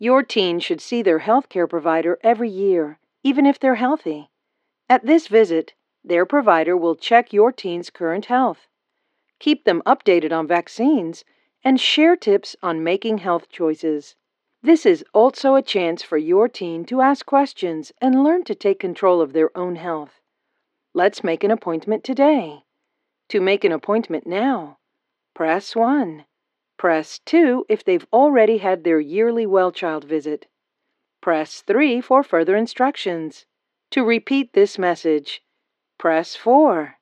Your teen should see their healthcare provider every year, even if they're healthy. At this visit, their provider will check your teen's current health, keep them updated on vaccines, and share tips on making health choices. This is also a chance for your teen to ask questions and learn to take control of their own health. Let's make an appointment today. To make an appointment now, press 1. Press 2 if they've already had their yearly well-child visit. Press 3 for further instructions. To repeat this message, press 4.